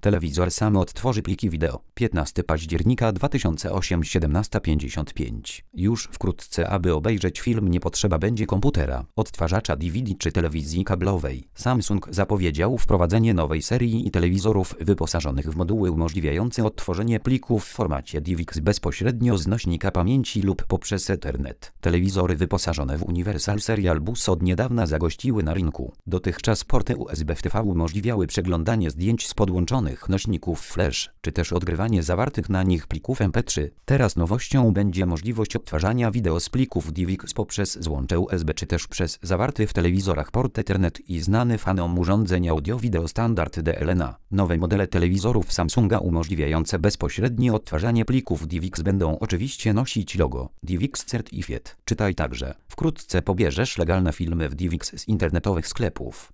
Telewizor sam odtworzy pliki wideo. 15 października 2008 17:55. Już wkrótce, aby obejrzeć film, nie potrzeba będzie komputera, odtwarzacza DVD czy telewizji kablowej. Samsung zapowiedział wprowadzenie nowej serii telewizorów wyposażonych w moduły umożliwiające odtworzenie plików w formacie DivX bezpośrednio z nośnika pamięci lub poprzez Ethernet. Telewizory wyposażone w Universal Serial Bus od niedawna zagościły na rynku. Dotychczas porty USB w TV umożliwiały przeglądanie zdjęć z podłączonych nośników flash, czy też odgrywanie zawartych na nich plików MP3. Teraz nowością będzie możliwość odtwarzania wideo z plików DivX poprzez złącze USB, czy też przez zawarty w telewizorach port Ethernet i znany fanom urządzeń audio-wideo standard DLNA. Nowe modele telewizorów Samsunga umożliwiające bezpośrednie odtwarzanie plików DivX będą oczywiście nosić logo DivX Certified. Czytaj także: wkrótce pobierzesz legalne filmy w DivX z internetowych sklepów.